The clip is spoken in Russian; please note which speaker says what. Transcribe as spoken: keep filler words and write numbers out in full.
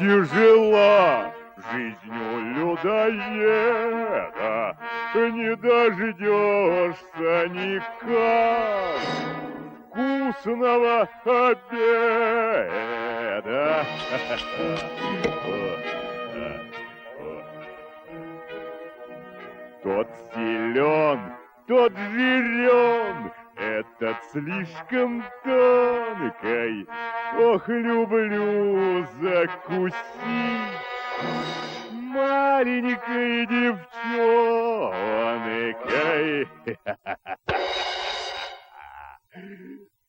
Speaker 1: тяжела жизнь у людоеда, не дождешься никак вкусного обеда. Тот силен, тот жирен, этот слишком тонкой. Ох, люблю закусить маленькой девчонкой.